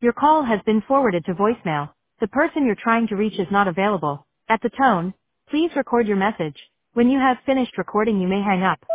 Your call has been forwarded to voicemail. The person you're trying to reach is not available. At the tone, please record your message. When you have finished recording, you may hang up.